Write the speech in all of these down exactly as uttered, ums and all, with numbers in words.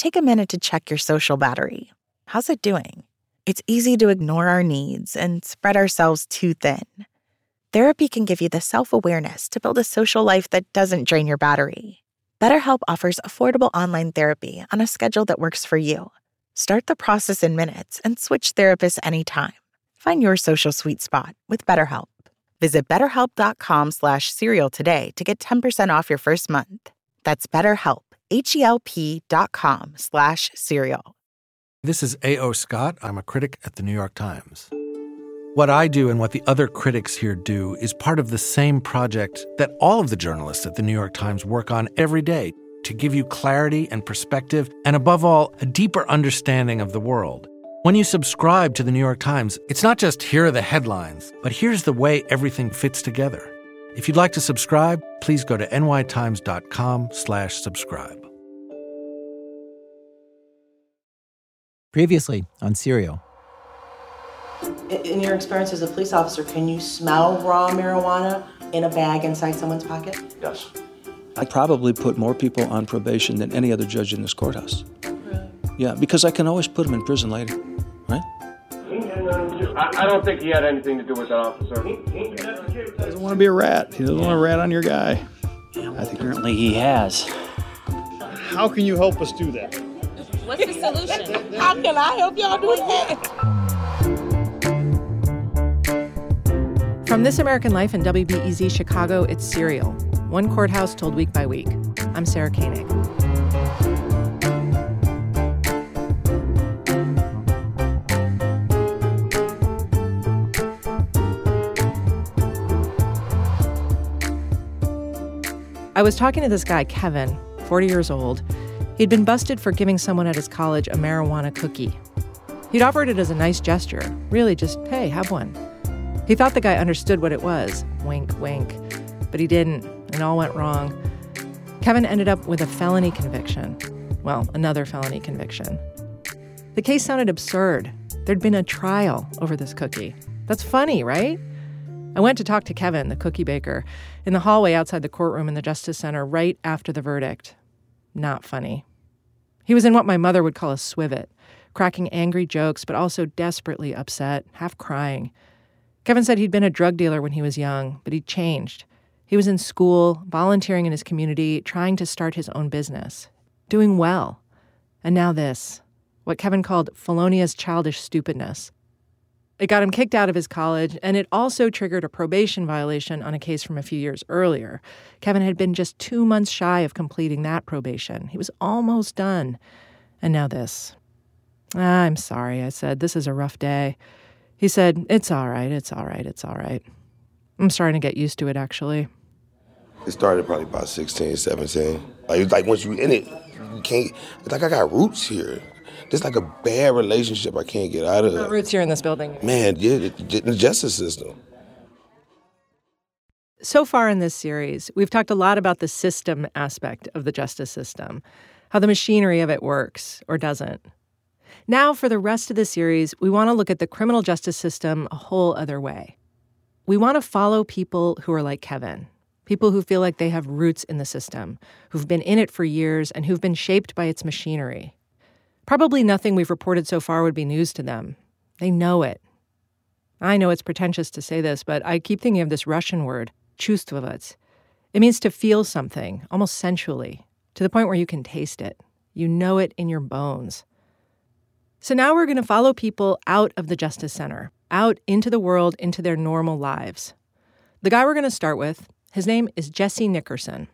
take a minute to check your social battery. How's it doing? It's easy to ignore our needs and spread ourselves too thin. Therapy can give you the self-awareness to build a social life that doesn't drain your battery. BetterHelp offers affordable online therapy on a schedule that works for you. Start the process in minutes and switch therapists anytime. Find your social sweet spot with BetterHelp. Visit betterhelp.com slash serial today to get ten percent off your first month. That's BetterHelp, H-E-L-P dot com slash serial. This is A O. Scott. I'm a critic at the New York Times. What I do and what the other critics here do is part of the same project that all of the journalists at the New York Times work on every day to give you clarity and perspective and, above all, a deeper understanding of the world. When you subscribe to the New York Times, it's not just here are the headlines, but here's the way everything fits together. If you'd like to subscribe, please go to nytimes.com slash subscribe. Previously on Serial. In your experience as a police officer, can you smell raw marijuana in a bag inside someone's pocket? Yes. I probably put more people on probation than any other judge in this courthouse. Really? Yeah, because I can always put them in prison later, right? I, I don't think he had anything to do with that officer. He doesn't want to be a rat. He doesn't want to rat on your guy. Yeah, well, I think apparently he has. How can you help us do that? What's the solution? How can I help y'all do that? From This American Life and W B E Z Chicago, it's Serial. One courthouse told week by week. I'm Sarah Koenig. I was talking to this guy, Kevin, forty years old. He'd been busted for giving someone at his college a marijuana cookie. He'd offered it as a nice gesture, really just, hey, have one. He thought the guy understood what it was, wink, wink, but he didn't, and all went wrong. Kevin ended up with a felony conviction. Well, another felony conviction. The case sounded absurd. There'd been a trial over this cookie. That's funny, right? I went to talk to Kevin, the cookie baker, in the hallway outside the courtroom in the Justice Center right after the verdict. Not funny. He was in what my mother would call a swivet, cracking angry jokes, but also desperately upset, half crying. Kevin said he'd been a drug dealer when he was young, but he'd changed. He was in school, volunteering in his community, trying to start his own business, doing well. And now this, what Kevin called felonious childish stupidness. It got him kicked out of his college, and it also triggered a probation violation on a case from a few years earlier. Kevin had been just two months shy of completing that probation. He was almost done. And now this. Ah, I'm sorry, I said. This is a rough day. He said, it's all right, it's all right, it's all right. I'm starting to get used to it, actually. It started probably about sixteen, seventeen. Like, it's like once you're in it, you can't, it's like I got roots here. There's like a bad relationship I can't get out of. What roots here in this building? Man, yeah, the, the justice system. So far in this series, we've talked a lot about the system aspect of the justice system, how the machinery of it works or doesn't. Now, for the rest of the series, we want to look at the criminal justice system a whole other way. We want to follow people who are like Kevin, people who feel like they have roots in the system, who've been in it for years and who've been shaped by its machinery. Probably nothing we've reported so far would be news to them. They know it. I know it's pretentious to say this, but I keep thinking of this Russian word, chustvovats. It means to feel something, almost sensually, to the point where you can taste it. You know it in your bones. So now we're going to follow people out of the Justice Center, out into the world, into their normal lives. The guy we're going to start with, his name is Jesse Nickerson.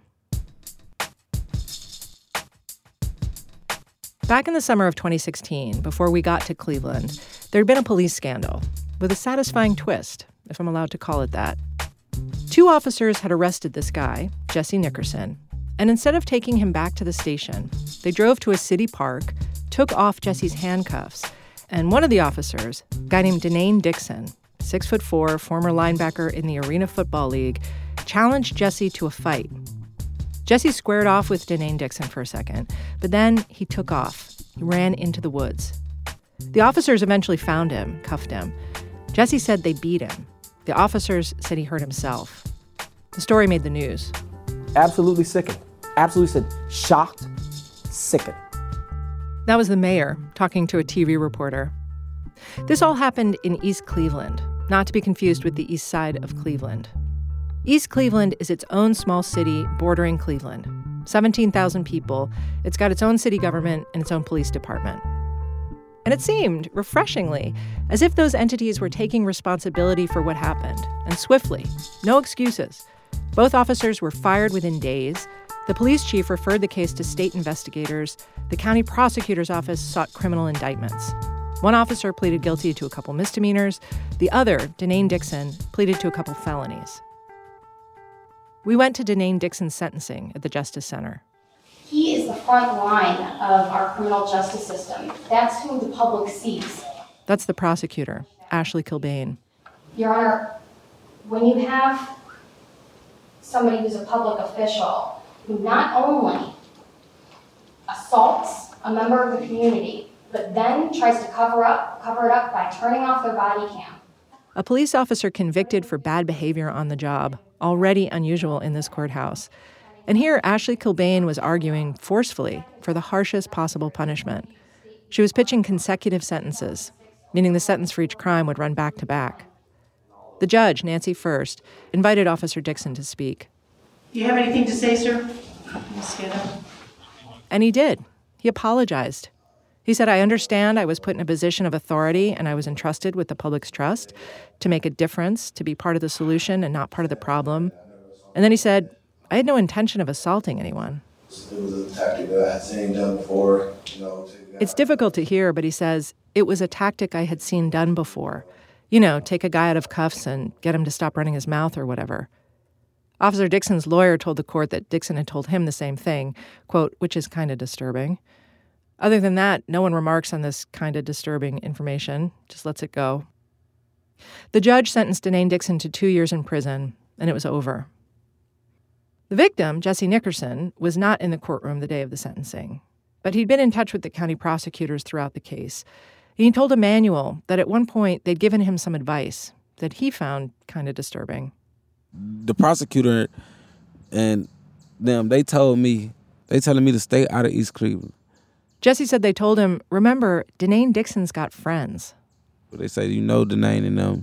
Back in the summer of twenty sixteen, before we got to Cleveland, there'd been a police scandal with a satisfying twist, if I'm allowed to call it that. Two officers had arrested this guy, Jesse Nickerson, and instead of taking him back to the station, they drove to a city park, took off Jesse's handcuffs, and one of the officers, a guy named Denane Dixon, six foot four, former linebacker in the Arena Football League, challenged Jesse to a fight. Jesse squared off with Denane Dixon for a second, but then he took off. He ran into the woods. The officers eventually found him, cuffed him. Jesse said they beat him. The officers said he hurt himself. The story made the news. Absolutely sickened. Absolutely said shocked, sickened. That was the mayor talking to a T V reporter. This all happened in East Cleveland, not to be confused with the east side of Cleveland. East Cleveland is its own small city bordering Cleveland. seventeen thousand people. It's got its own city government and its own police department. And it seemed, refreshingly, as if those entities were taking responsibility for what happened, and swiftly. No excuses. Both officers were fired within days. The police chief referred the case to state investigators. The county prosecutor's office sought criminal indictments. One officer pleaded guilty to a couple misdemeanors. The other, Denane Dixon, pleaded to a couple felonies. We went to Denane Dixon's sentencing at the Justice Center. He is the front line of our criminal justice system. That's who the public sees. That's the prosecutor, Ashley Kilbane. Your Honor, when you have somebody who's a public official who not only assaults a member of the community, but then tries to cover up, cover it up by turning off their body cam. A police officer convicted for bad behavior on the job, already unusual in this courthouse. And here, Ashley Kilbane was arguing forcefully for the harshest possible punishment. She was pitching consecutive sentences, meaning the sentence for each crime would run back to back. The judge, Nancy First, invited Officer Dixon to speak. Do you have anything to say, sir? Miz Scanlon? And he did. He apologized. He said, I understand I was put in a position of authority and I was entrusted with the public's trust to make a difference, to be part of the solution and not part of the problem. And then he said, I had no intention of assaulting anyone. It was a tactic that I had seen done before. You know, it's difficult to hear, but he says, it was a tactic I had seen done before. You know, take a guy out of cuffs and get him to stop running his mouth or whatever. Officer Dixon's lawyer told the court that Dixon had told him the same thing, quote, which is kind of disturbing. Other than that, no one remarks on this kind of disturbing information, just lets it go. The judge sentenced Denane Dixon to two years in prison, and it was over. The victim, Jesse Nickerson, was not in the courtroom the day of the sentencing, but he'd been in touch with the county prosecutors throughout the case. And he told Emanuel that at one point they'd given him some advice that he found kind of disturbing. The prosecutor and them, they told me, they telling me to stay out of East Cleveland. Jesse said they told him, remember, Denane Dixon's got friends. They say, you know, Denane and them,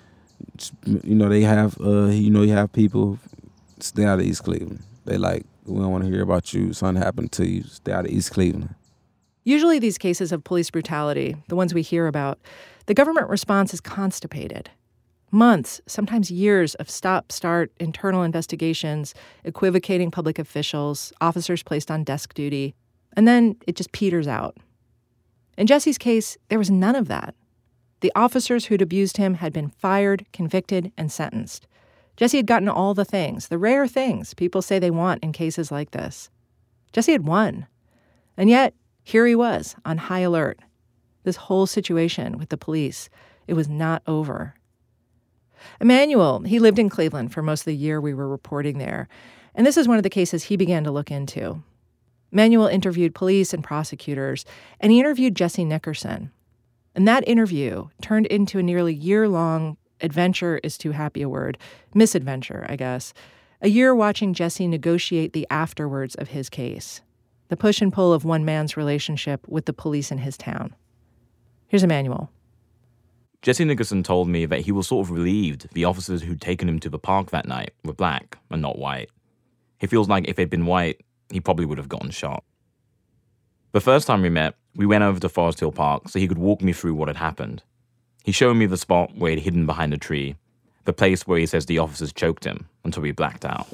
you know, they have, uh, you know, you have people, stay out of East Cleveland. They like, we don't want to hear about you, something happened to you, stay out of East Cleveland. Usually these cases of police brutality, the ones we hear about, the government response is constipated. Months, sometimes years of stop-start internal investigations, equivocating public officials, officers placed on desk duty, and then it just peters out. In Jesse's case, there was none of that. The officers who'd abused him had been fired, convicted, and sentenced. Jesse had gotten all the things, the rare things people say they want in cases like this. Jesse had won. And yet, here he was, on high alert. This whole situation with the police, it was not over. Emanuel, he lived in Cleveland for most of the year we were reporting there, and this is one of the cases he began to look into. Emanuel interviewed police and prosecutors, and he interviewed Jesse Nickerson. And that interview turned into a nearly year-long adventure is too happy a word, misadventure, I guess, a year watching Jesse negotiate the afterwards of his case, the push and pull of one man's relationship with the police in his town. Here's Emanuel. Jesse Nickerson told me that he was sort of relieved the officers who'd taken him to the park that night were black and not white. He feels like if they'd been white, he probably would have gotten shot. The first time we met, we went over to Forest Hill Park so he could walk me through what had happened. He showed me the spot where he'd hidden behind a tree, the place where he says the officers choked him until he blacked out.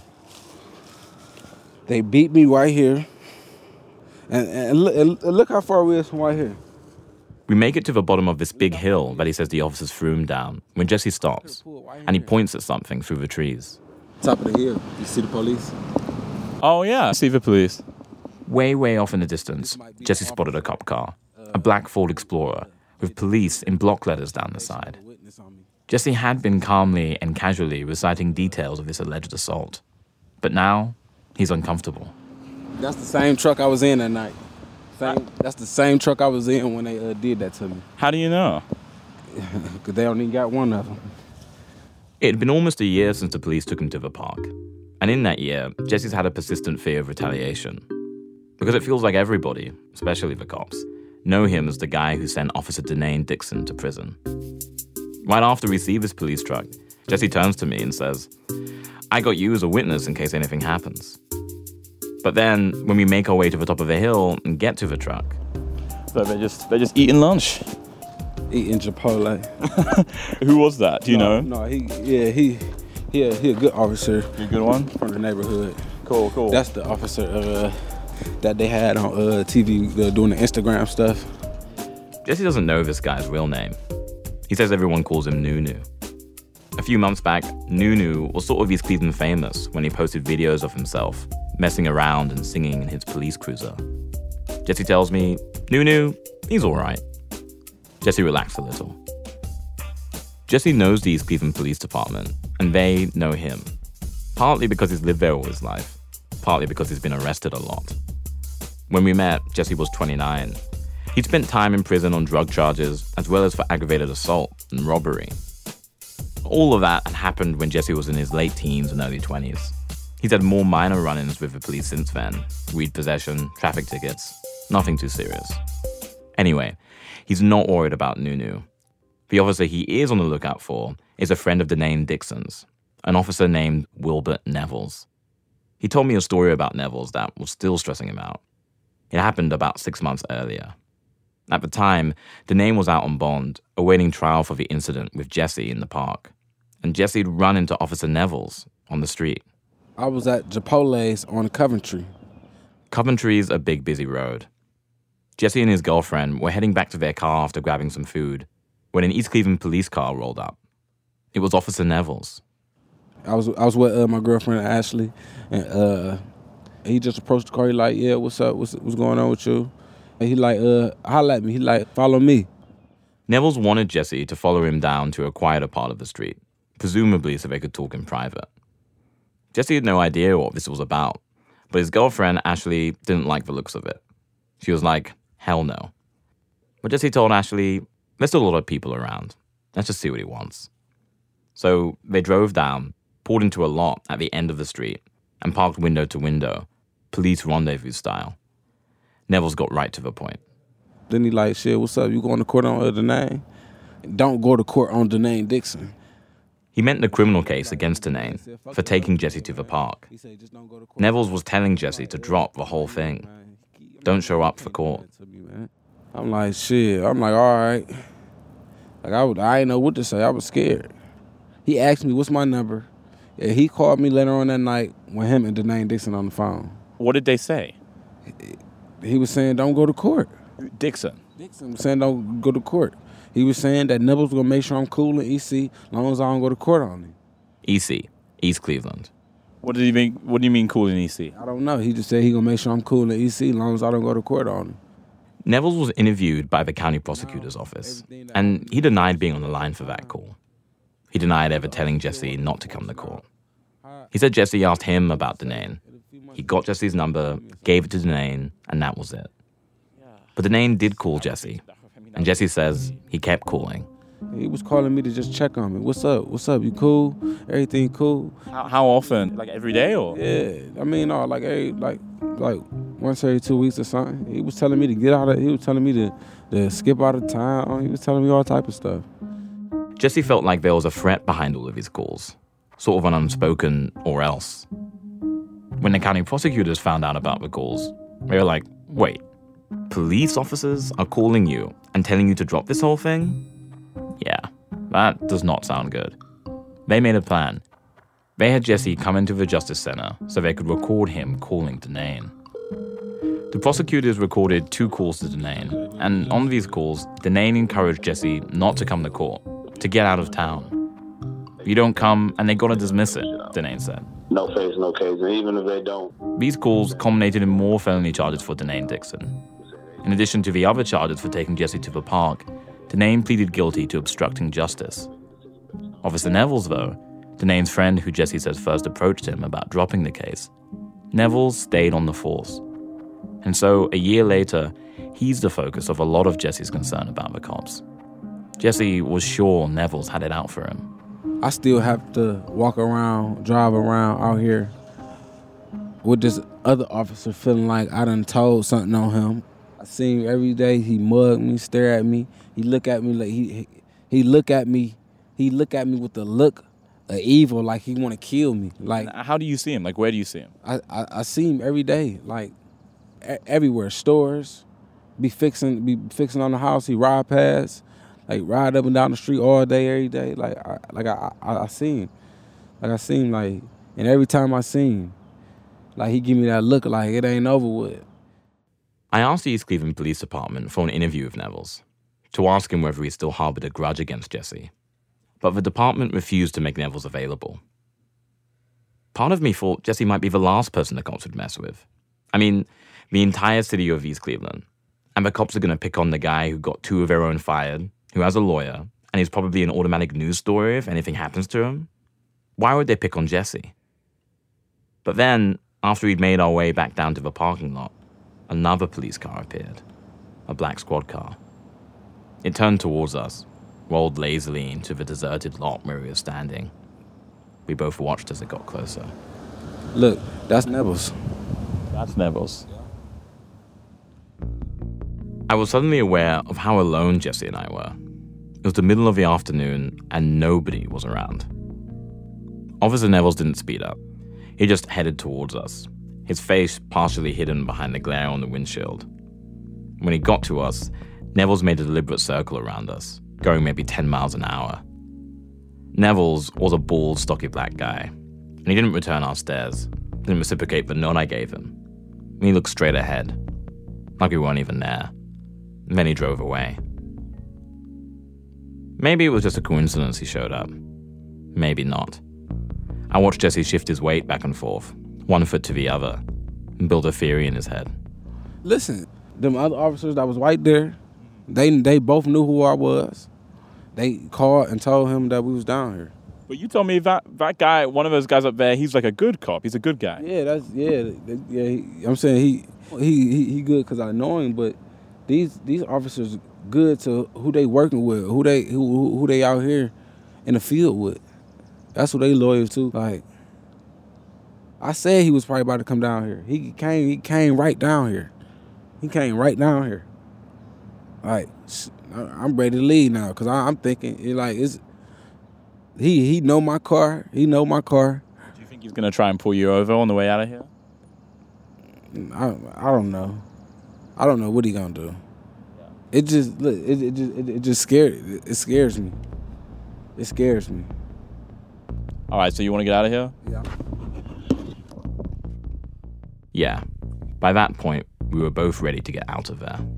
They beat me right here, and, and, look, and look how far we are from right here. We make it to the bottom of this big hill that he says the officers threw him down when Jesse stops, and he points at something through the trees. Top of the hill, you see the police? Oh yeah, I see the police. Way, way off in the distance, Jesse spotted a cop car, a black Ford Explorer, with police in block letters down the side. Jesse had been calmly and casually reciting details of this alleged assault. But now, he's uncomfortable. That's the same truck I was in that night. Same, that's the same truck I was in when they uh, did that to me. How do you know? Because they only got one of them. It had been almost a year since the police took him to the park. And in that year, Jesse's had a persistent fear of retaliation. Because it feels like everybody, especially the cops, know him as the guy who sent Officer Denane Dixon to prison. Right after we see this police truck, Jesse turns to me and says, "I got you as a witness in case anything happens." But then, when we make our way to the top of the hill and get to the truck... So they're just, they're just eating lunch? Eating Chipotle. Who was that? Do you no, know? No, he, yeah, he, he, a, he a good officer. You a good one? From the neighborhood. Cool, cool. That's the officer uh, that they had on uh, T V uh, doing the Instagram stuff. Jesse doesn't know this guy's real name. He says everyone calls him Nunu. A few months back, Nunu was sort of East Cleveland famous when he posted videos of himself messing around and singing in his police cruiser. Jesse tells me, Nunu, he's all right. Jesse relaxed a little. Jesse knows the East Cleveland Police Department, and they know him. Partly because he's lived there all his life, partly because he's been arrested a lot. When we met, Jesse was twenty-nine. He'd spent time in prison on drug charges, as well as for aggravated assault and robbery. All of that had happened when Jesse was in his late teens and early twenties. He's had more minor run-ins with the police since then. Weed possession, traffic tickets, nothing too serious. Anyway, he's not worried about Nunu. The officer he is on the lookout for is a friend of Denane Dixon's, an officer named Wilbert Nevels. He told me a story about Nevels that was still stressing him out. It happened about six months earlier. At the time, Denane was out on bond, awaiting trial for the incident with Jesse in the park. And Jesse had run into Officer Nevels on the street. I was at Chipotle's on Coventry. Coventry's a big, busy road. Jesse and his girlfriend were heading back to their car after grabbing some food when an East Cleveland police car rolled up. It was Officer Nevels. I was I was with uh, my girlfriend Ashley, and uh, he just approached the car. He like, "Yeah, what's up? What's what's going on with you?" And he like, "Uh, holla at me." He like, "Follow me." Nevels wanted Jesse to follow him down to a quieter part of the street, presumably so they could talk in private. Jesse had no idea what this was about, but his girlfriend Ashley didn't like the looks of it. She was like, "Hell no." But Jesse told Ashley, "There's still a lot of people around. Let's just see what he wants." So they drove down, pulled into a lot at the end of the street, and parked window to window, police rendezvous style. Nevels got right to the point. Then he like, "Shit, what's up? You going to court on uh, Denane? Don't go to court on Denane Dixon." He meant the criminal case against Denane for taking Jesse to the park. Nevels was telling Jesse to drop the whole thing. Don't show up for court. I'm like, shit. I'm like, all right. Like I, would, I didn't know what to say. I was scared. He asked me, "What's my number?" And he called me later on that night with him and Denane Dixon on the phone. What did they say? He was saying, "Don't go to court." Dixon? Dixon was saying, "Don't go to court." He was saying that Nevels was going to make sure I'm cool in E C as long as I don't go to court on him. E C, East Cleveland. What did he mean? What do you mean cool in E C? I don't know. He just said he going to make sure I'm cool in E C as long as I don't go to court on him. Nevels was interviewed by the county prosecutor's office, and he denied being on the line for that call. He denied ever telling Jesse not to come to court. He said Jesse asked him about Denane. He got Jesse's number, gave it to Denane, and that was it. But Denane did call Jesse, and Jesse says he kept calling. He was calling me to just check on me. "What's up? What's up? You cool? Everything cool?" How, how often? Like every day or? Yeah, I mean, no, like every, like like once every two weeks or something. He was telling me to get out of. He was telling me to, to skip out of town. He was telling me all type of stuff. Jesse felt like there was a threat behind all of his calls, sort of an unspoken or else. When the county prosecutors found out about the calls, they were like, "Wait, police officers are calling you and telling you to drop this whole thing? Yeah, that does not sound good." They made a plan. They had Jesse come into the Justice Center so they could record him calling Denane. The prosecutors recorded two calls to Denane, and on these calls, Denane encouraged Jesse not to come to court, to get out of town. "You don't come, and they gotta dismiss it," Denane said. No face, no case, and even if they don't. These calls culminated in more felony charges for Denane Dixon. In addition to the other charges for taking Jesse to the park, Denane pleaded guilty to obstructing justice. Officer Nevels, though, Denane's friend who Jesse says first approached him about dropping the case, Nevels stayed on the force. And so, a year later, he's the focus of a lot of Jesse's concern about the cops. Jesse was sure Nevels had it out for him. I still have to walk around, drive around out here with this other officer feeling like I done told something on him I see him every day. He mug me, stare at me. He look at me like he he, he look at me. He look at me with the look of evil, like he want to kill me. Like, And how do you see him? Like, where do you see him? I, I, I see him every day, like e- everywhere. Stores, be fixing be fixing on the house. He ride past, like ride up and down the street all day, every day. Like I like I I, I see him, like I see him like, and every time I see him, like he give me that look like it ain't over with. I asked the East Cleveland Police Department for an interview with Nevels to ask him whether he still harbored a grudge against Jesse, but the department refused to make Nevels available. Part of me thought Jesse might be the last person the cops would mess with. I mean, the entire city of East Cleveland, and the cops are going to pick on the guy who got two of their own fired, who has a lawyer, and is probably an automatic news story if anything happens to him. Why would they pick on Jesse? But then, after we'd made our way back down to the parking lot, another police car appeared, a black squad car. It turned towards us, rolled lazily into the deserted lot where we were standing. We both watched as it got closer. Look, that's Nevels. That's Nevels. I was suddenly aware of how alone Jesse and I were. It was the middle of the afternoon and nobody was around. Officer Nevels didn't speed up. He just headed towards us, his face partially hidden behind the glare on the windshield. When he got to us, Nevels made a deliberate circle around us, going maybe ten miles an hour. Nevels was a bald, stocky black guy, and he didn't return our stares, didn't reciprocate the nod I gave him. He looked straight ahead, like we weren't even there. And then he drove away. Maybe it was just a coincidence he showed up. Maybe not. I watched Jesse shift his weight back and forth, one foot to the other, and build a theory in his head. Listen, them other officers that was right there, they they both knew who I was. They called and told him that we was down here. But you told me that that guy, one of those guys up there, he's like a good cop. He's a good guy. Yeah, that's yeah, that- yeah. He, I'm saying he he he, he good because I know him, but these these officers good to who they working with, who they who who they out here in the field with. That's who they loyal to. Like, I said he was probably about to come down here. He came. He came right down here. He came right down here. Like, I'm ready to leave now because I'm thinking it like it's. He he know my car. He know my car. Do you think he's gonna try and pull you over on the way out of here? I I don't know. I don't know what he gonna do. It just look. It it just it, it just scared. It, it scares me. It scares me. All right, so you want to get out of here? Yeah. Yeah, by that point, we were both ready to get out of there.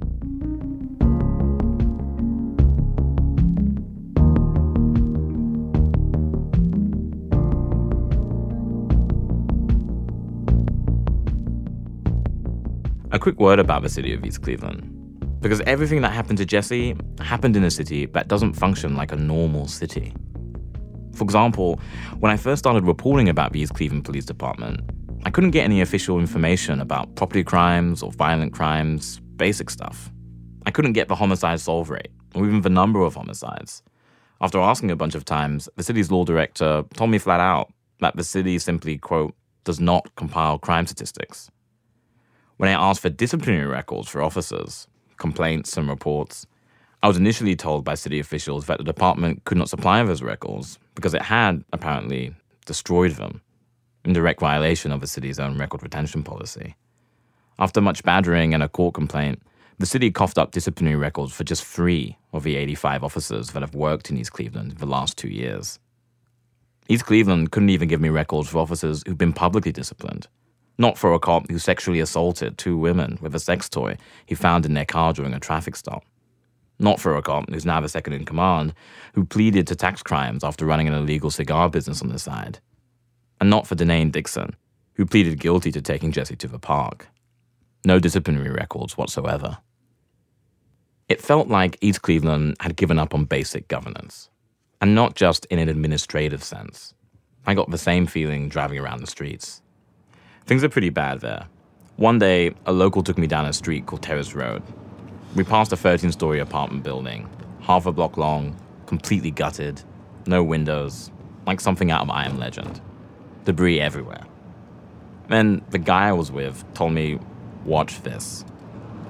A quick word about the city of East Cleveland. Because everything that happened to Jesse happened in a city that doesn't function like a normal city. For example, when I first started reporting about the East Cleveland Police Department, I couldn't get any official information about property crimes or violent crimes, basic stuff. I couldn't get the homicide solve rate, or even the number of homicides. After asking a bunch of times, the city's law director told me flat out that the city simply, quote, does not compile crime statistics. When I asked for disciplinary records for officers, complaints and reports, I was initially told by city officials that the department could not supply those records because it had, apparently, destroyed them, in direct violation of the city's own record retention policy. After much badgering and a court complaint, the city coughed up disciplinary records for just three of the eighty-five officers that have worked in East Cleveland in the last two years. East Cleveland couldn't even give me records for officers who've been publicly disciplined, not for a cop who sexually assaulted two women with a sex toy he found in their car during a traffic stop. Not for a cop who's now the second in command, who pleaded to tax crimes after running an illegal cigar business on the side. And not for Danae Dixon, who pleaded guilty to taking Jesse to the park. No disciplinary records whatsoever. It felt like East Cleveland had given up on basic governance. And not just in an administrative sense. I got the same feeling driving around the streets. Things are pretty bad there. One day, a local took me down a street called Terrace Road. We passed a thirteen-story apartment building, half a block long, completely gutted, no windows, like something out of I Am Legend. Debris everywhere. Then the guy I was with told me, watch this.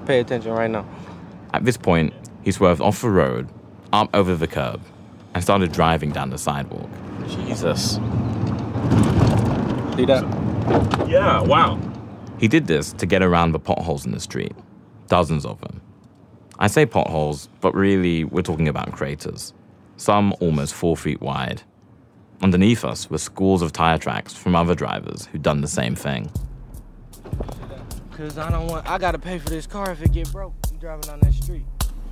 Pay attention right now. At this point, he swerved off the road, up over the curb, and started driving down the sidewalk. Jesus. See that? Yeah, wow. He did this to get around the potholes in the street. Dozens of them. I say potholes, but really we're talking about craters. Some almost four feet wide. Underneath us were scores of tire tracks from other drivers who'd done the same thing. Cause I don't want, I gotta pay for this car if it get broke. You driving on that street.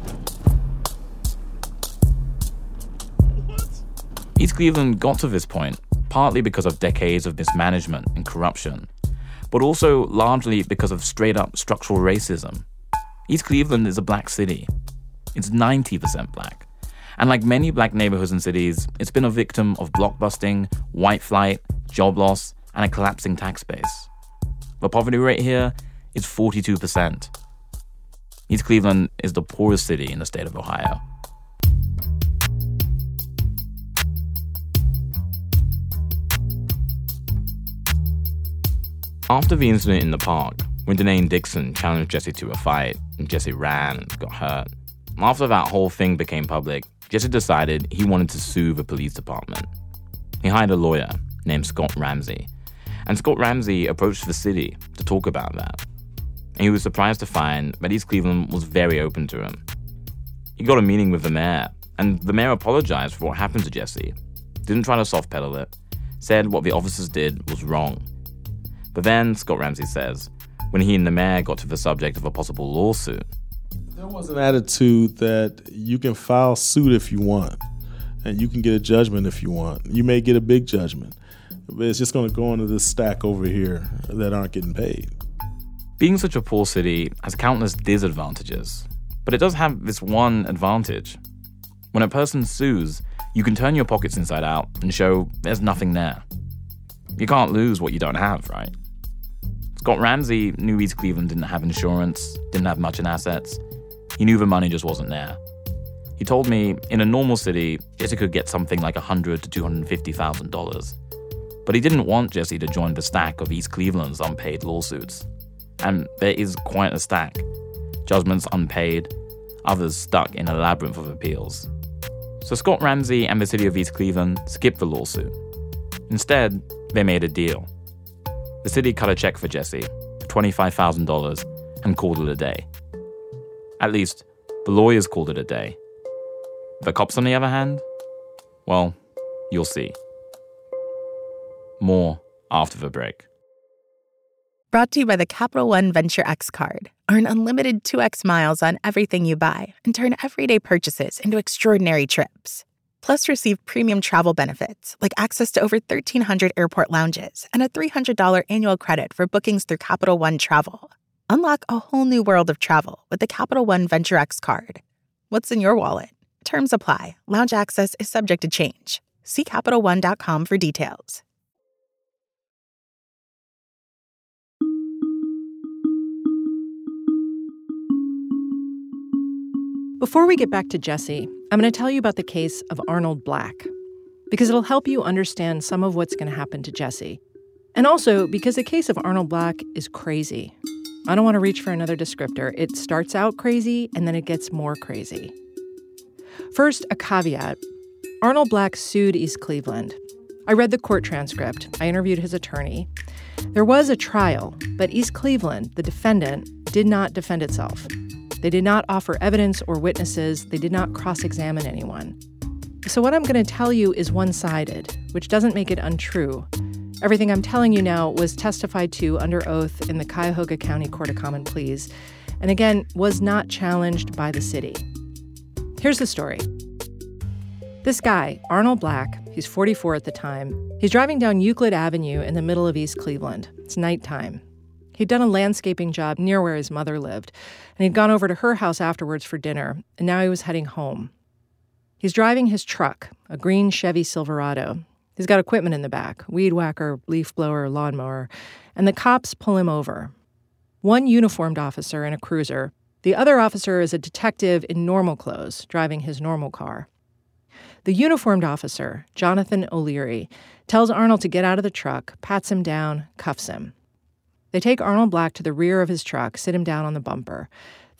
East Cleveland got to this point partly because of decades of mismanagement and corruption, but also largely because of straight-up structural racism. East Cleveland is a black city. It's ninety percent black. And like many black neighborhoods and cities, it's been a victim of blockbusting, white flight, job loss, and a collapsing tax base. The poverty rate here is forty-two percent. East Cleveland is the poorest city in the state of Ohio. After the incident in the park, when Danae Dixon challenged Jesse to a fight, and Jesse ran and got hurt, after that whole thing became public, Jesse decided he wanted to sue the police department. He hired a lawyer named Scott Ramsey, and Scott Ramsey approached the city to talk about that. And he was surprised to find that East Cleveland was very open to him. He got a meeting with the mayor, and the mayor apologized for what happened to Jesse, didn't try to soft pedal it, said what the officers did was wrong. But then, Scott Ramsey says, when he and the mayor got to the subject of a possible lawsuit, there was an attitude that you can file suit if you want, and you can get a judgment if you want. You may get a big judgment, but it's just going to go into this stack over here that aren't getting paid. Being such a poor city has countless disadvantages, but it does have this one advantage. When a person sues, you can turn your pockets inside out and show there's nothing there. You can't lose what you don't have, right? Scott Ramsey knew East Cleveland didn't have insurance, didn't have much in assets. He knew the money just wasn't there. He told me, in a normal city, Jesse could get something like one hundred thousand dollars to two hundred fifty thousand dollars. But he didn't want Jesse to join the stack of East Cleveland's unpaid lawsuits. And there is quite a stack. Judgments unpaid, others stuck in a labyrinth of appeals. So Scott Ramsey and the city of East Cleveland skipped the lawsuit. Instead, they made a deal. The city cut a check for Jesse for twenty-five thousand dollars and called it a day. At least, the lawyers called it a day. The cops, on the other hand? Well, you'll see. More after the break. Brought to you by the Capital One Venture X card. Earn unlimited two x miles on everything you buy and turn everyday purchases into extraordinary trips. Plus, receive premium travel benefits like access to over thirteen hundred airport lounges and a three hundred dollars annual credit for bookings through Capital One Travel. Unlock a whole new world of travel with the Capital One Venture X card. What's in your wallet? Terms apply. Lounge access is subject to change. See Capital One dot com for details. Before we get back to Jesse, I'm going to tell you about the case of Arnold Black, because it'll help you understand some of what's going to happen to Jesse. And also because the case of Arnold Black is crazy. I don't want to reach for another descriptor. It starts out crazy, and then it gets more crazy. First, a caveat. Arnold Black sued East Cleveland. I read the court transcript. I interviewed his attorney. There was a trial, but East Cleveland, the defendant, did not defend itself. They did not offer evidence or witnesses. They did not cross-examine anyone. So what I'm going to tell you is one-sided, which doesn't make it untrue. Everything I'm telling you now was testified to under oath in the Cuyahoga County Court of Common Pleas, and again, was not challenged by the city. Here's the story. This guy, Arnold Black, he's forty-four at the time, he's driving down Euclid Avenue in the middle of East Cleveland. It's nighttime. He'd done a landscaping job near where his mother lived, and he'd gone over to her house afterwards for dinner, and now he was heading home. He's driving his truck, a green Chevy Silverado. He's got equipment in the back, weed whacker, leaf blower, lawnmower, and the cops pull him over. One uniformed officer in a cruiser. The other officer is a detective in normal clothes, driving his normal car. The uniformed officer, Jonathan O'Leary, tells Arnold to get out of the truck, pats him down, cuffs him. They take Arnold Black to the rear of his truck, sit him down on the bumper.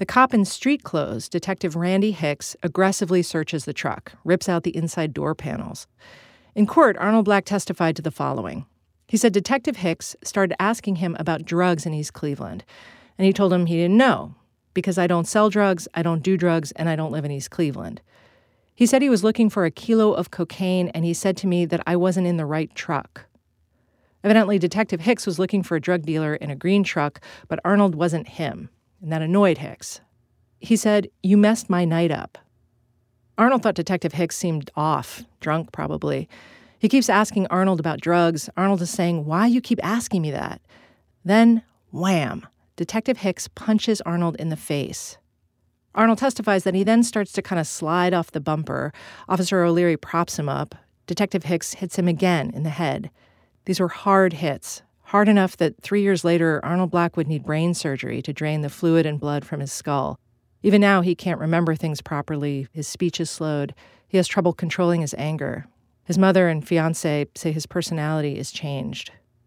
The cop in street clothes, Detective Randy Hicks, aggressively searches the truck, rips out the inside door panels. In court, Arnold Black testified to the following. He said Detective Hicks started asking him about drugs in East Cleveland, and he told him he didn't know, because I don't sell drugs, I don't do drugs, and I don't live in East Cleveland. He said he was looking for a kilo of cocaine, and he said to me that I wasn't in the right truck. Evidently, Detective Hicks was looking for a drug dealer in a green truck, but Arnold wasn't him, and that annoyed Hicks. He said, "You messed my night up." Arnold thought Detective Hicks seemed off, drunk probably. He keeps asking Arnold about drugs. Arnold is saying, "Why you keep asking me that?" Then, wham, Detective Hicks punches Arnold in the face. Arnold testifies that he then starts to kind of slide off the bumper. Officer O'Leary props him up. Detective Hicks hits him again in the head. These were hard hits, hard enough that three years later, Arnold Black would need brain surgery to drain the fluid and blood from his skull. Even now, he can't remember things properly. His speech is slowed. He has trouble controlling his anger. His mother and fiancé say his personality is changed.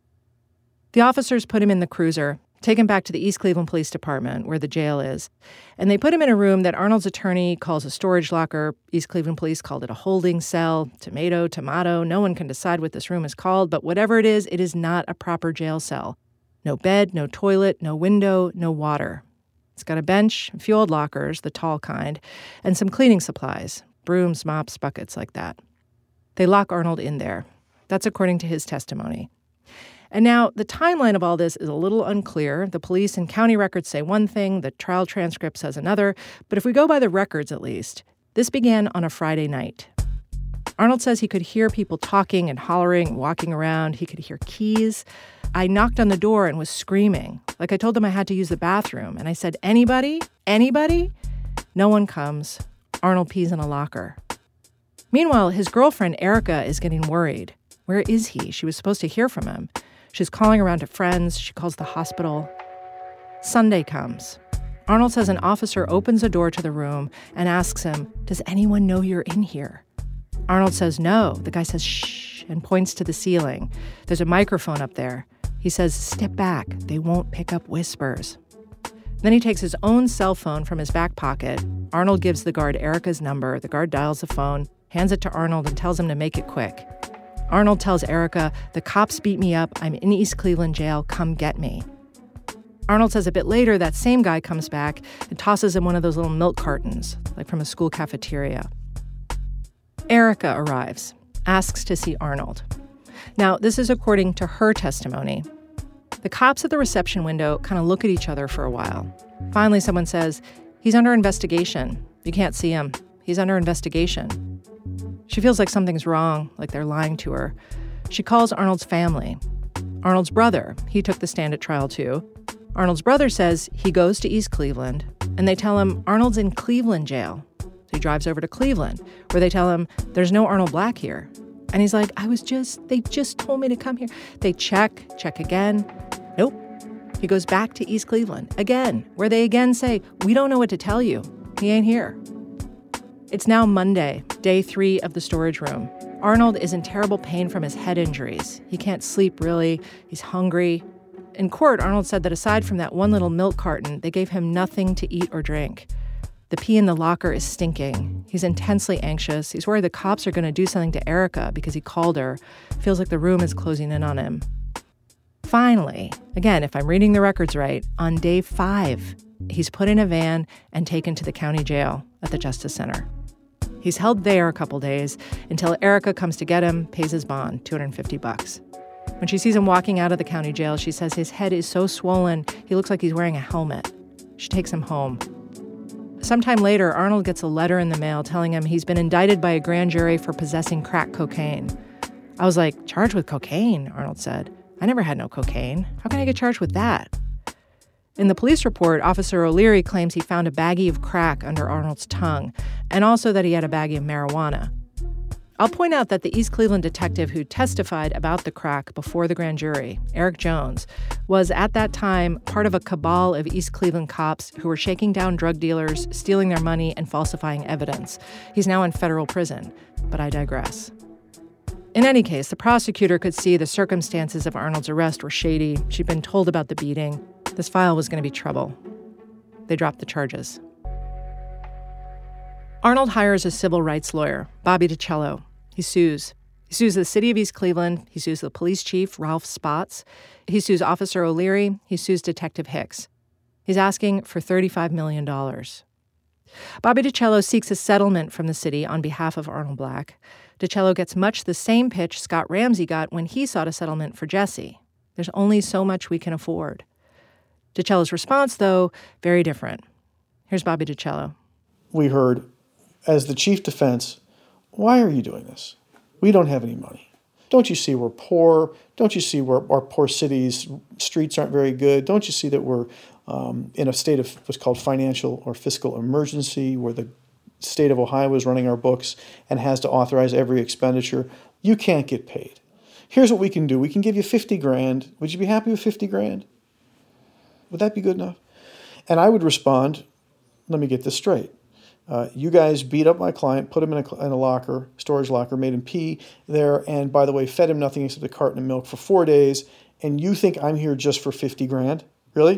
The officers put him in the cruiser, take him back to the East Cleveland Police Department, where the jail is, and they put him in a room that Arnold's attorney calls a storage locker. East Cleveland Police called it a holding cell. Tomato, tomato. No one can decide what this room is called, but whatever it is, it is not a proper jail cell. No bed, no toilet, no window, no water. It's got a bench, a few old lockers, the tall kind, and some cleaning supplies, brooms, mops, buckets like that. They lock Arnold in there. That's according to his testimony. And now, the timeline of all this is a little unclear. The police and county records say one thing, the trial transcript says another, but if we go by the records at least, this began on a Friday night. Arnold says he could hear people talking and hollering, walking around. He could hear keys. I knocked on the door and was screaming. Like I told them I had to use the bathroom, and I said, "Anybody? Anybody?" No one comes. Arnold pees in a locker. Meanwhile, his girlfriend, Erica, is getting worried. Where is he? She was supposed to hear from him. She's calling around to friends. She calls the hospital. Sunday comes. Arnold says an officer opens a door to the room and asks him, "Does anyone know you're in here?" Arnold says no. The guy says shh and points to the ceiling. There's a microphone up there. He says, "Step back. They won't pick up whispers." Then he takes his own cell phone from his back pocket. Arnold gives the guard Erica's number. The guard dials the phone, hands it to Arnold, and tells him to make it quick. Arnold tells Erica, "The cops beat me up. I'm in East Cleveland jail. Come get me." Arnold says a bit later that same guy comes back and tosses him one of those little milk cartons, like from a school cafeteria. Erica arrives, asks to see Arnold. Now, this is according to her testimony. The cops at the reception window kind of look at each other for a while. Finally, someone says, "He's under investigation. You can't see him. He's under investigation." She feels like something's wrong, like they're lying to her. She calls Arnold's family. Arnold's brother, he took the stand at trial too. Arnold's brother says he goes to East Cleveland, and they tell him Arnold's in Cleveland jail. So he drives over to Cleveland, where they tell him there's no Arnold Black here. And he's like, I was just, they just told me to come here. They check, check again. Nope. He goes back to East Cleveland again, where they again say, we don't know what to tell you. He ain't here. It's now Monday, day three of the storage room. Arnold is in terrible pain from his head injuries. He can't sleep, really. He's hungry. In court, Arnold said that aside from that one little milk carton, they gave him nothing to eat or drink. The pee in the locker is stinking. He's intensely anxious. He's worried the cops are going to do something to Erica because he called her. Feels like the room is closing in on him. Finally, again, if I'm reading the records right, on day five, he's put in a van and taken to the county jail at the Justice Center. He's held there a couple days until Erica comes to get him, pays his bond, two hundred fifty bucks. When she sees him walking out of the county jail, she says his head is so swollen, he looks like he's wearing a helmet. She takes him home. Sometime later, Arnold gets a letter in the mail telling him he's been indicted by a grand jury for possessing crack cocaine. I was like, charged with cocaine, Arnold said. I never had no cocaine. How can I get charged with that? In the police report, Officer O'Leary claims he found a baggie of crack under Arnold's tongue, and also that he had a baggie of marijuana. I'll point out that the East Cleveland detective who testified about the crack before the grand jury, Eric Jones, was at that time part of a cabal of East Cleveland cops who were shaking down drug dealers, stealing their money, and falsifying evidence. He's now in federal prison, but I digress. In any case, the prosecutor could see the circumstances of Arnold's arrest were shady. She'd been told about the beating. This file was going to be trouble. They dropped the charges. Arnold hires a civil rights lawyer, Bobby DiCello. He sues. He sues the city of East Cleveland. He sues the police chief, Ralph Spotts. He sues Officer O'Leary. He sues Detective Hicks. He's asking for thirty-five million dollars. Bobby DiCello seeks a settlement from the city on behalf of Arnold Black. DiCello gets much the same pitch Scott Ramsey got when he sought a settlement for Jesse. There's only so much we can afford. DiCello's response, though, very different. Here's Bobby DiCello. We heard, as the chief defense, why are you doing this? We don't have any money. Don't you see we're poor? Don't you see we're, our poor cities' streets aren't very good? Don't you see that we're um, in a state of what's called financial or fiscal emergency, where the state of Ohio is running our books and has to authorize every expenditure? You can't get paid. Here's what we can do. We can give you fifty grand. Would you be happy with fifty grand? Would that be good enough? And I would respond, let me get this straight. Uh, you guys beat up my client, put him in a, in a locker, storage locker, made him pee there, and by the way, fed him nothing except a carton of milk for four days, and you think I'm here just for fifty grand? Really?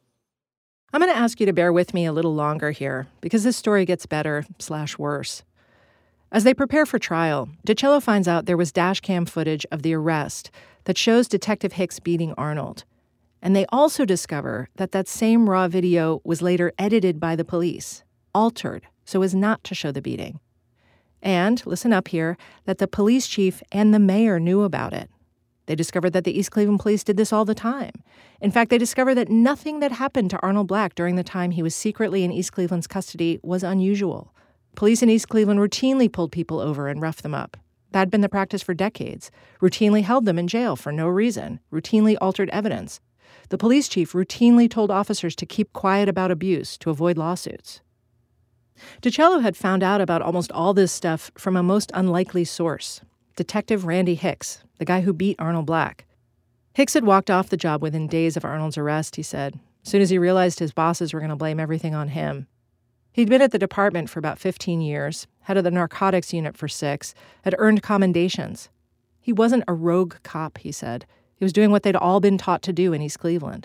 I'm going to ask you to bear with me a little longer here, because this story gets better slash worse. As they prepare for trial, DiCello finds out there was dash cam footage of the arrest that shows Detective Hicks beating Arnold. And they also discover that that same raw video was later edited by the police, altered so as not to show the beating. And, listen up here, that the police chief and the mayor knew about it. They discovered that the East Cleveland police did this all the time. In fact, they discovered that nothing that happened to Arnold Black during the time he was secretly in East Cleveland's custody was unusual. Police in East Cleveland routinely pulled people over and roughed them up. That had been the practice for decades, routinely held them in jail for no reason, routinely altered evidence. The police chief routinely told officers to keep quiet about abuse to avoid lawsuits. DiCello had found out about almost all this stuff from a most unlikely source, Detective Randy Hicks, the guy who beat Arnold Black. Hicks had walked off the job within days of Arnold's arrest, he said, as soon as he realized his bosses were going to blame everything on him. He'd been at the department for about fifteen years, head of the narcotics unit for six, had earned commendations. He wasn't a rogue cop, he said. He was doing what they'd all been taught to do in East Cleveland.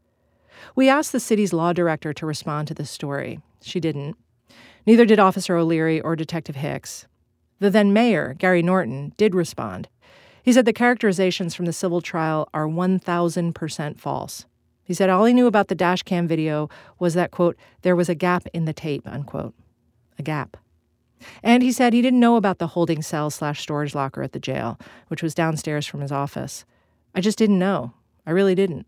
We asked the city's law director to respond to this story. She didn't. Neither did Officer O'Leary or Detective Hicks. The then mayor, Gary Norton, did respond. He said the characterizations from the civil trial are one thousand percent false. He said all he knew about the dash cam video was that, quote, there was a gap in the tape, unquote. A gap. And he said he didn't know about the holding cell slash storage locker at the jail, which was downstairs from his office. I just didn't know. I really didn't.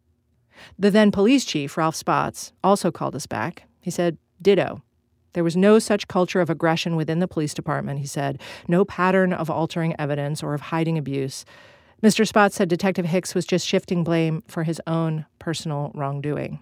The then police chief, Ralph Spotts, also called us back. He said, ditto. There was no such culture of aggression within the police department, he said, no pattern of altering evidence or of hiding abuse. Mister Spotts said Detective Hicks was just shifting blame for his own personal wrongdoing.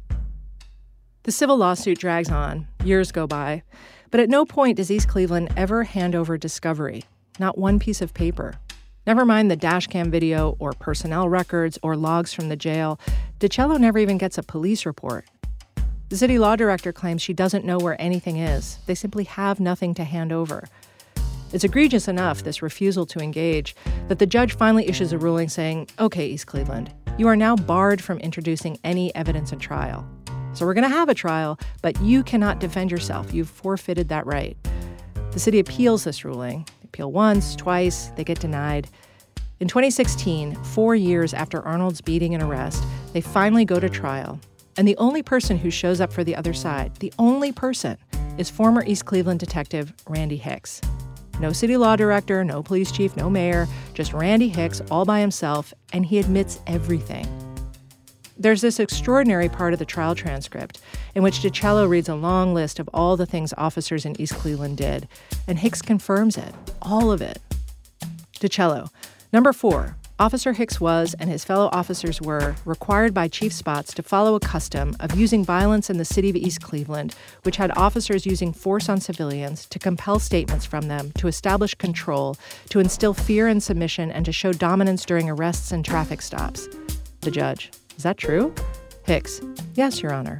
The civil lawsuit drags on. Years go by. But at no point does East Cleveland ever hand over discovery, not one piece of paper. Never mind the dash cam video or personnel records or logs from the jail, DiCello never even gets a police report. The city law director claims she doesn't know where anything is. They simply have nothing to hand over. It's egregious enough, this refusal to engage, that the judge finally issues a ruling saying, okay, East Cleveland, you are now barred from introducing any evidence in trial. So we're going to have a trial, but you cannot defend yourself. You've forfeited that right. The city appeals this ruling. They appeal once, twice, they get denied. In twenty sixteen, four years after Arnold's beating and arrest, they finally go to trial. And the only person who shows up for the other side, the only person, is former East Cleveland detective Randy Hicks. No city law director, no police chief, no mayor, just Randy Hicks all by himself, and he admits everything. There's this extraordinary part of the trial transcript in which DiCello reads a long list of all the things officers in East Cleveland did, and Hicks confirms it, all of it. DiCello, number four, Officer Hicks was, and his fellow officers were, required by Chief Spotts to follow a custom of using violence in the city of East Cleveland, which had officers using force on civilians to compel statements from them, to establish control, to instill fear and submission, and to show dominance during arrests and traffic stops. The judge, is that true? Hicks, yes, Your Honor.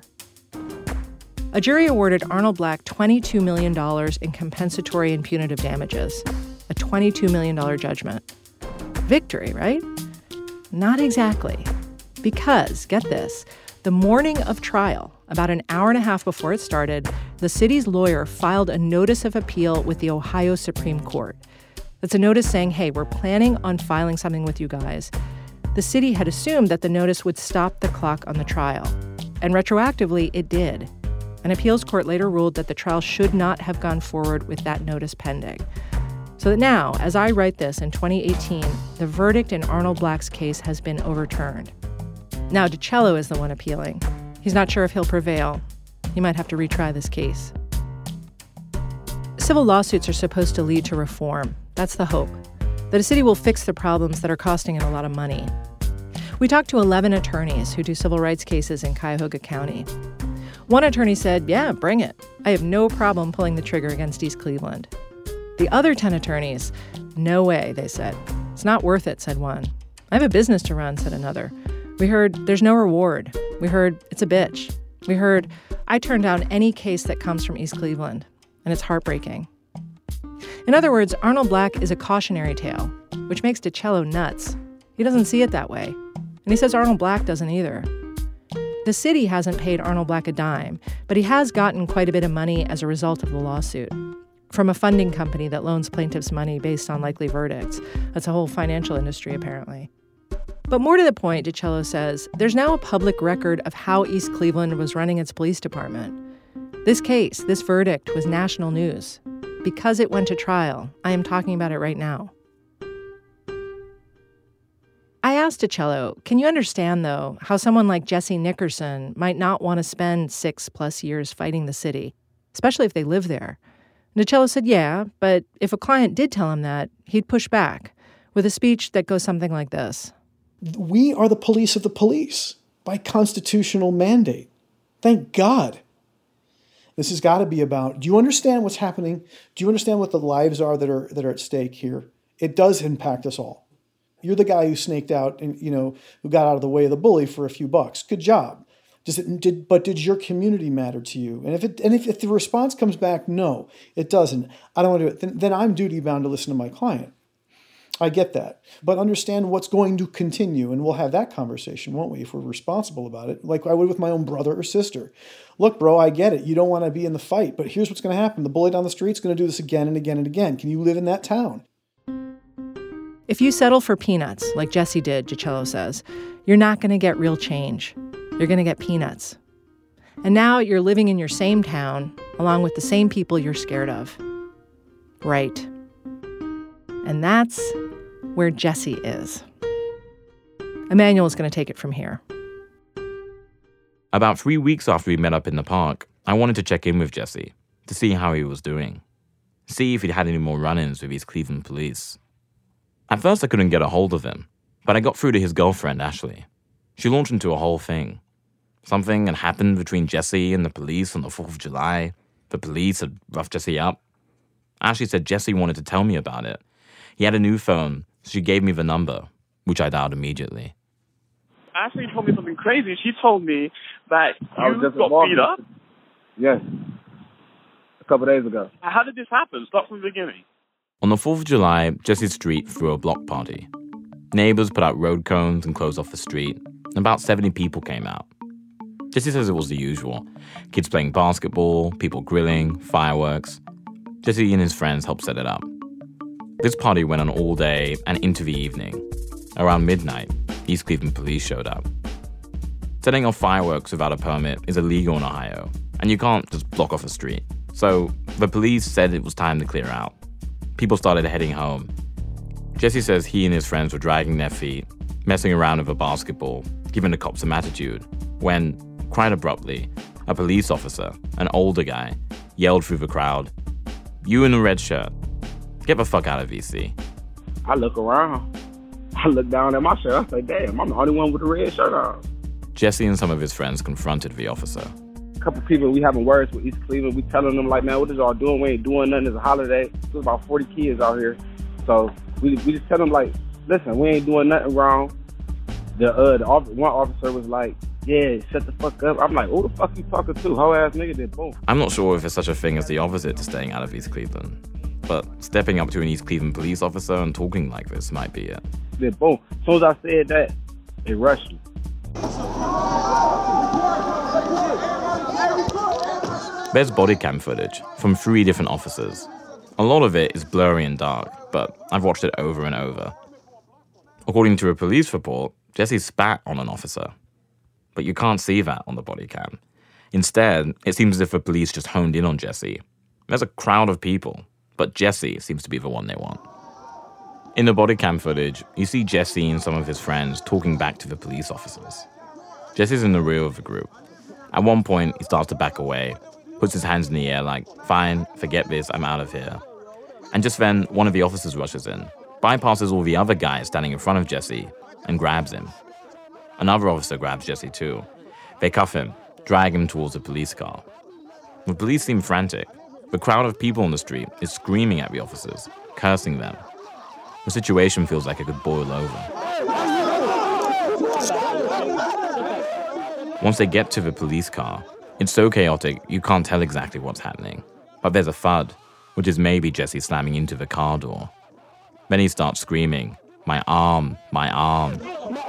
A jury awarded Arnold Black twenty-two million dollars in compensatory and punitive damages, a twenty-two million dollars judgment. Victory, right? Not exactly. Because, get this, The morning of trial, about an hour and a half before it started, the city's lawyer filed a notice of appeal with the Ohio Supreme Court. That's a notice saying, hey, we're planning on filing something with you guys. The city had assumed that the notice would stop the clock on the trial. And retroactively, it did. An appeals court later ruled that the trial should not have gone forward with that notice pending. So that now, as I write this in twenty eighteen, the verdict in Arnold Black's case has been overturned. Now DiCello is the one appealing. He's not sure if he'll prevail. He might have to retry this case. Civil lawsuits are supposed to lead to reform. That's the hope. That a city will fix the problems that are costing it a lot of money. We talked to eleven attorneys who do civil rights cases in Cuyahoga County. One attorney said, yeah, bring it. I have no problem pulling the trigger against East Cleveland. The other ten attorneys, no way, they said. It's not worth it, said one. I have a business to run, said another. We heard there's no reward. We heard it's a bitch. We heard I turn down any case that comes from East Cleveland, and it's heartbreaking. In other words, Arnold Black is a cautionary tale, which makes DiCello nuts. He doesn't see it that way. And he says Arnold Black doesn't either. The city hasn't paid Arnold Black a dime, but he has gotten quite a bit of money as a result of the lawsuit. From a funding company that loans plaintiffs money based on likely verdicts. That's a whole financial industry, apparently. But more to the point, DiCello says, there's now a public record of how East Cleveland was running its police department. This case, this verdict, was national news. Because it went to trial, I am talking about it right now. I asked DiCello, can you understand, though, how someone like Jesse Nickerson might not want to spend six plus years fighting the city, especially if they live there? And DiCello said, yeah, but if a client did tell him that, he'd push back with a speech that goes something like this. We are the police of the police by constitutional mandate. Thank God. This has got to be about, do you understand what's happening? Do you understand what the lives are that are that are at stake here? It does impact us all. You're the guy who snaked out and, you know, who got out of the way of the bully for a few bucks. Good job. Does it, did, but did your community matter to you? And if it and if, if the response comes back, no, it doesn't, I don't want to do it, then, then I'm duty bound to listen to my client. I get that. But understand what's going to continue, and we'll have that conversation, won't we, if we're responsible about it, like I would with my own brother or sister. Look, bro, I get it. You don't want to be in the fight, but here's what's going to happen. The bully down the street's going to do this again and again and again. Can you live in that town? If you settle for peanuts, like Jesse did, DiCello says, you're not going to get real change. You're going to get peanuts. And now you're living in your same town, along with the same people you're scared of. Right. And that's where Jesse is. Emmanuel's going to take it from here. About three weeks after we met up in the park, I wanted to check in with Jesse to see how he was doing. See if he'd had any more run-ins with East Cleveland police. At first I couldn't get a hold of him, but I got through to his girlfriend, Ashley. She launched into a whole thing. Something had happened between Jesse and the police on the fourth of July. The police had roughed Jesse up. Ashley said Jesse wanted to tell me about it. He had a new phone, so she gave me the number, which I dialed immediately. Ashley told me something crazy. She told me that I was you just got involved. beat up. Yes. A couple days ago. How did this happen? Start from the beginning. On the fourth of July, Jesse's street threw a block party. Neighbors put out road cones and closed off the street, and about seventy people came out. Jesse says it was the usual. Kids playing basketball, people grilling, fireworks. Jesse and his friends helped set it up. This party went on all day and into the evening. Around midnight, East Cleveland police showed up. Setting off fireworks without a permit is illegal in Ohio, and you can't just block off a street. So the police said it was time to clear out. People started heading home. Jesse says he and his friends were dragging their feet, messing around with a basketball, giving the cops some attitude, when, quite abruptly, a police officer, an older guy, yelled through the crowd, "You in a red shirt. Get the fuck out of V C." I look around. I look down at my shirt. I say, damn, I'm the only one with a red shirt on. Jesse and some of his friends confronted the officer. A couple people, we having words with East Cleveland. We telling them, like, man, what is y'all doing? We ain't doing nothing. It's a holiday. There's about forty kids out here. So we we just tell them, like, listen, we ain't doing nothing wrong. The, uh, the one officer was like, yeah, shut the fuck up. I'm like, who the fuck you talking to? Hoe ass nigga, then boom. I'm not sure if there's such a thing as the opposite to staying out of East Cleveland. But stepping up to an East Cleveland police officer and talking like this might be it. Then boom. As soon as I said that, they rushed me. There's body cam footage from three different officers. A lot of it is blurry and dark, but I've watched it over and over. According to a police report, Jesse spat on an officer. But you can't see that on the body cam. Instead, it seems as if the police just honed in on Jesse. There's a crowd of people, but Jesse seems to be the one they want. In the body cam footage, you see Jesse and some of his friends talking back to the police officers. Jesse's in the rear of the group. At one point, he starts to back away, puts his hands in the air like, fine, forget this, I'm out of here. And just then, one of the officers rushes in, bypasses all the other guys standing in front of Jesse, and grabs him. Another officer grabs Jesse too. They cuff him, drag him towards a police car. The police seem frantic. The crowd of people on the street is screaming at the officers, cursing them. The situation feels like it could boil over. Once they get to the police car, it's so chaotic you can't tell exactly what's happening. But there's a thud, which is maybe Jesse slamming into the car door. Then he starts screaming, "My arm, my arm."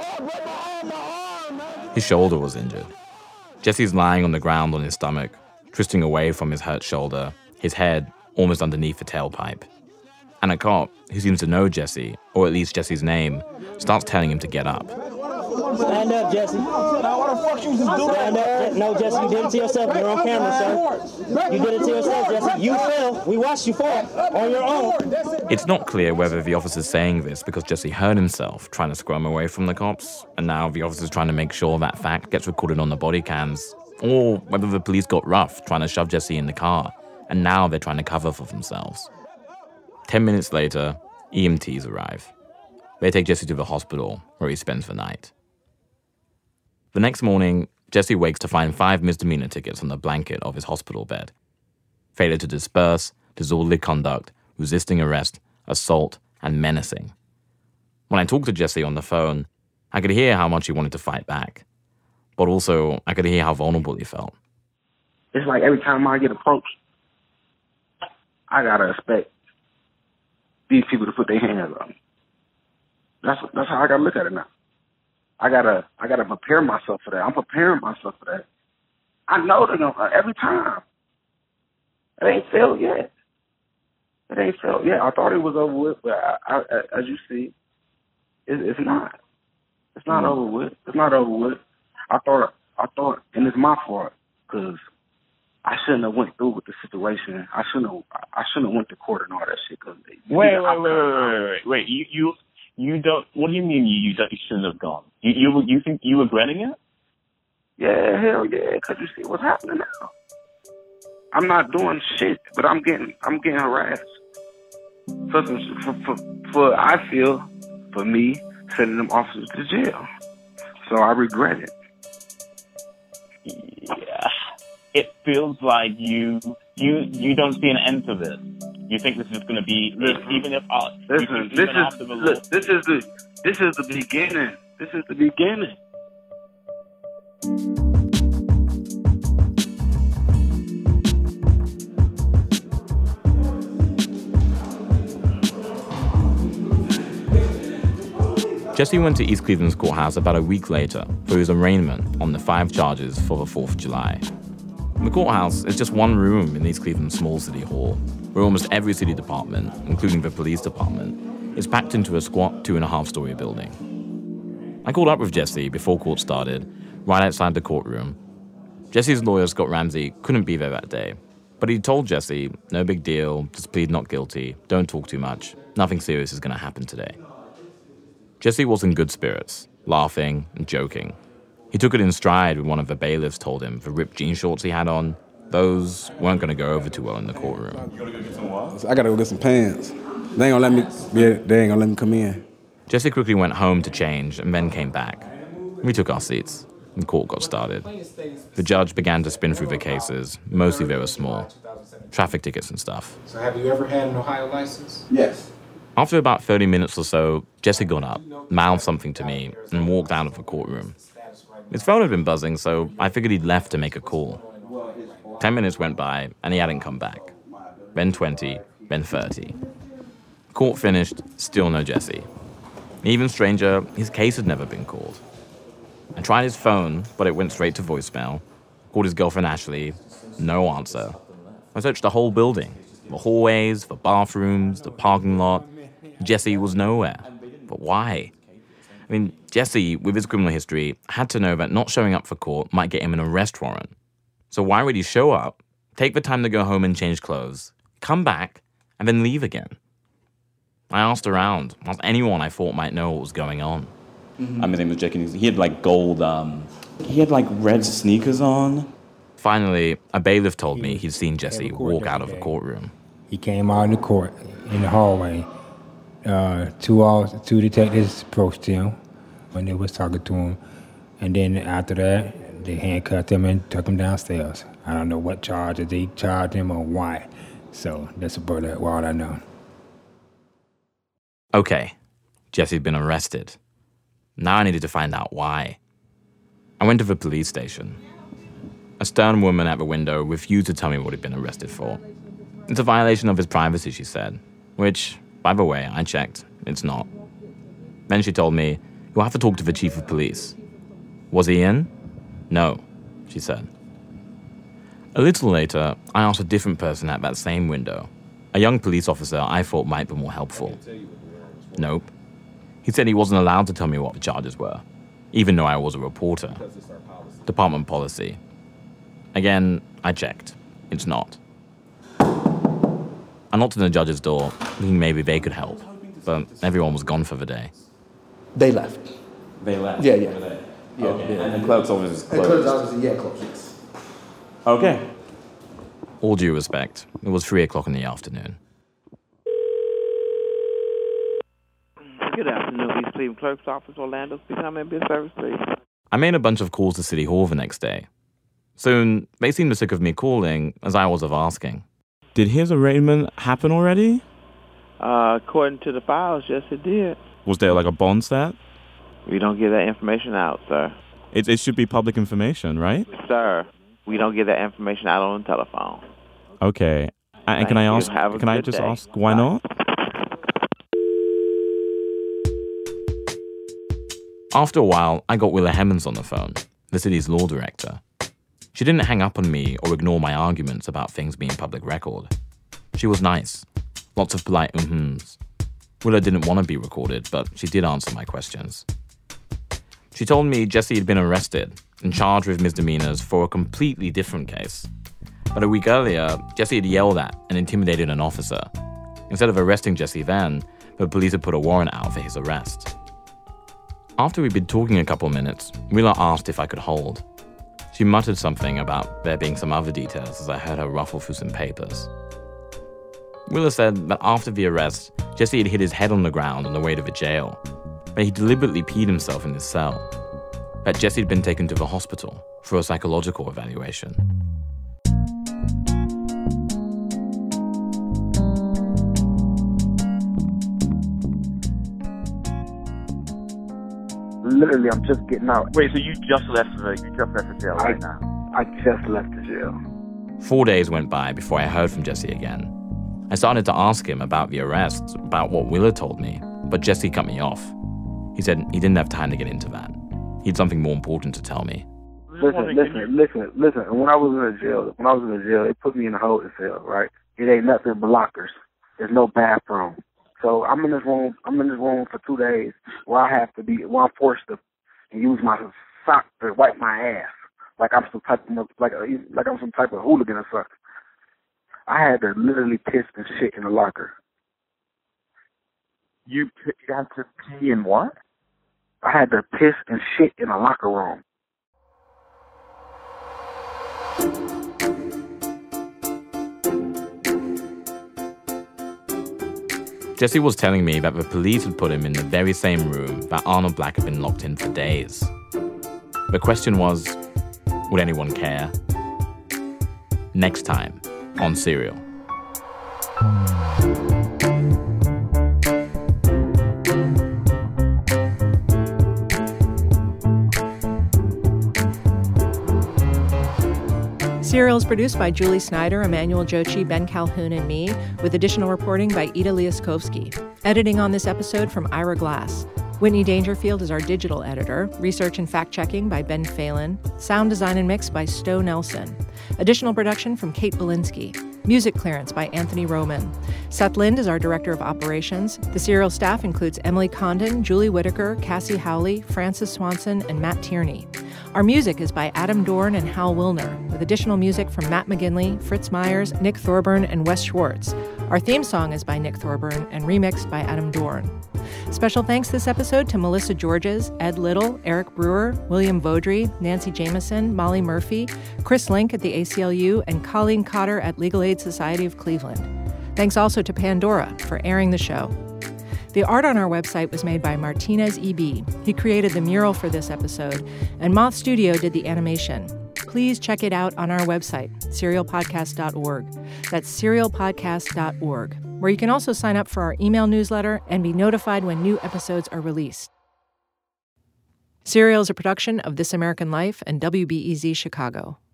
His shoulder was injured. Jesse's lying on the ground on his stomach, twisting away from his hurt shoulder, his head almost underneath the tailpipe. And a cop, who seems to know Jesse, or at least Jesse's name, starts telling him to get up. Stand up, Jesse. Now, what the fuck you just do? Stand up. No, Jesse, you did it to yourself. You're on camera, sir. You did it to yourself, Jesse. You fell. We watched you fall on your own. It's not clear whether the officer's saying this because Jesse hurt himself trying to scrum away from the cops, and now the officer's trying to make sure that fact gets recorded on the body cams, or whether the police got rough trying to shove Jesse in the car, and now they're trying to cover for themselves. Ten minutes later, E M Ts arrive. They take Jesse to the hospital, where he spends the night. The next morning, Jesse wakes to find five misdemeanor tickets on the blanket of his hospital bed. Failure to disperse, disorderly conduct, resisting arrest, assault, and menacing. When I talked to Jesse on the phone, I could hear how much he wanted to fight back. But also, I could hear how vulnerable he felt. It's like every time I get approached, I gotta expect these people to put their hands on me. That's that's how I gotta look at it now. I gotta I gotta prepare myself for that. I'm preparing myself for that. I know they're gonna every time. It ain't failed yet. It ain't failed yet. I thought it was over with, but I, I, as you see, it, it's not. It's not mm-hmm. over with. It's not over with. I thought I thought, and it's my fault because I shouldn't have went through with the situation. I shouldn't have. I shouldn't have went to court and all that shit. Cause they, wait, wait, wait, wait, wait, wait, wait. You, you, you don't. What do you mean you, you shouldn't have gone? You, you, you think you regretting it? Yeah, hell yeah. Cause you see what's happening now. I'm not doing shit, but I'm getting, I'm getting harassed. For, for, for, for I feel, for me, sending them officers to jail. So I regret it. Yeah. It feels like you you you don't see an end to this. You think this is going to be mm-hmm. even if uh, listen, this is look, this is the this is the beginning. This is the beginning. Jesse went to East Cleveland's courthouse about a week later for his arraignment on the five charges for the fourth of July. The courthouse is just one room in East Cleveland's small city hall, where almost every city department, including the police department, is packed into a squat two and a half story building. I called up with Jesse before court started, right outside the courtroom. Jesse's lawyer, Scott Ramsey, couldn't be there that day, but he told Jesse, no big deal, just plead not guilty, don't talk too much, nothing serious is going to happen today. Jesse was in good spirits, laughing and joking. He took it in stride when one of the bailiffs told him the ripped jean shorts he had on, those weren't going to go over too well in the courtroom. I got to go get some pants. They ain't going to let me, yeah, they ain't going to let me come in. Jesse quickly went home to change and then came back. We took our seats, and court got started. The judge began to spin through the cases, mostly they were small. Traffic tickets and stuff. So have you ever had an Ohio license? Yes. After about thirty minutes or so, Jesse got up, mouthed something to me, and walked out of the courtroom. His phone had been buzzing, so I figured he'd left to make a call. Ten minutes went by, and he hadn't come back. Then twenty, then thirty. Court finished, still no Jesse. Even stranger, his case had never been called. I tried his phone, but it went straight to voicemail. Called his girlfriend Ashley, No answer. I searched the whole building, the hallways, the bathrooms, the parking lot. Jesse was nowhere. But why? I mean, Jesse, with his criminal history, had to know that not showing up for court might get him an arrest warrant. So why would he show up, take the time to go home and change clothes, come back, and then leave again? I asked around, asked anyone I thought might know what was going on. Mm-hmm. Um, his name was Jake, and he had like gold, um, he had like red sneakers on. Finally, a bailiff told me he'd seen Jesse walk out of the courtroom. He came out in the court, in the hallway. Uh, two, all, two detectives approached him when they was talking to him. And then after that, they handcuffed him and took him downstairs. I don't know what charges they charged him or why. So that's about it, all I know. Okay, Jesse'd been arrested. Now I needed to find out why. I went to the police station. A stern woman at the window refused to tell me what he'd been arrested for. It's a violation of his privacy, she said, which, by the way, I checked. It's not. Then she told me, you'll have to talk to the chief of police. Was he in? No, she said. A little later, I asked a different person at that same window, a young police officer I thought might be more helpful. Nope. He said he wasn't allowed to tell me what the charges were, even though I was a reporter. Department policy. Again, I checked. It's not. I knocked on the judge's door, thinking maybe they could help, but everyone was gone for the day. They left. They left? Yeah, yeah. yeah okay. And, and the clerk's office is closed? The clerk's office, yeah, closed, yes. Okay. All due respect, it was three o'clock in the afternoon. Good afternoon, East Cleveland Clerk's Office, Orlando. Speaking, I'm in business service, please. I made a bunch of calls to City Hall the next day. Soon, they seemed sick of me calling, as I was of asking. Did his arraignment happen already? Uh, according to the files, yes, it did. Was there like a bond set? We don't give that information out, sir. It, it should be public information, right? Sir, we don't give that information out on the telephone. Okay. And Thank can I you. ask? Have a Can I good just day. ask why Bye. not? After a while, I got Willa Hemmons on the phone, the city's law director. She didn't hang up on me or ignore my arguments about things being public record. She was nice. Lots of polite mm-hms. Willa didn't want to be recorded, but she did answer my questions. She told me Jesse had been arrested and charged with misdemeanors for a completely different case. But a week earlier, Jesse had yelled at and intimidated an officer. Instead of arresting Jesse then, the police had put a warrant out for his arrest. After we'd been talking a couple minutes, Willa asked if I could hold. She muttered something about there being some other details as I heard her ruffle through some papers. Willa said that after the arrest, Jesse had hit his head on the ground on the way to the jail, but he deliberately peed himself in his cell, that Jesse had been taken to the hospital for a psychological evaluation. Literally, I'm just getting out. Wait, so you just left the you just left the jail right I, now? I just left the jail. Four days went by before I heard from Jesse again. I started to ask him about the arrest, about what Willa told me, but Jesse cut me off. He said he didn't have time to get into that. He had something more important to tell me. Listen, listen, listen, listen. When I was in the jail, when I was in the jail, they put me in a holding cell, right? It ain't nothing but lockers. There's no bathroom. So I'm in this room. I'm in this room for two days where I have to be, where I'm forced to use my sock to wipe my ass, like I'm some type of like a, like I'm some type of hooligan or something. I had to literally piss and shit in the locker. You you had to pee in what? I had to piss and shit in a locker room. Jesse was telling me that the police had put him in the very same room that Arnold Black had been locked in for days. The question was, would anyone care? Next time on Serial. Serial is produced by Julie Snyder, Emmanuel Jochi, Ben Calhoun, and me, with additional reporting by Ida Liaskovsky. Editing on this episode from Ira Glass. Whitney Dangerfield is our digital editor. Research and fact-checking by Ben Phelan. Sound design and mix by Stowe Nelson. Additional production from Kate Belinsky. Music clearance by Anthony Roman. Seth Lind is our Director of Operations. The Serial staff includes Emily Condon, Julie Whitaker, Cassie Howley, Francis Swanson, and Matt Tierney. Our music is by Adam Dorn and Hal Wilner, with additional music from Matt McGinley, Fritz Myers, Nick Thorburn, and Wes Schwartz. Our theme song is by Nick Thorburn and remixed by Adam Dorn. Special thanks this episode to Melissa Georges, Ed Little, Eric Brewer, William Vaudry, Nancy Jameson, Molly Murphy, Chris Link at the A C L U, and Colleen Cotter at Legal Aid Society of Cleveland. Thanks also to Pandora for airing the show. The art on our website was made by Martinez E B. He created the mural for this episode, and Moth Studio did the animation. Please check it out on our website, serial podcast dot org. That's serial podcast dot org, where you can also sign up for our email newsletter and be notified when new episodes are released. Serial is a production of This American Life and W B E Z Chicago.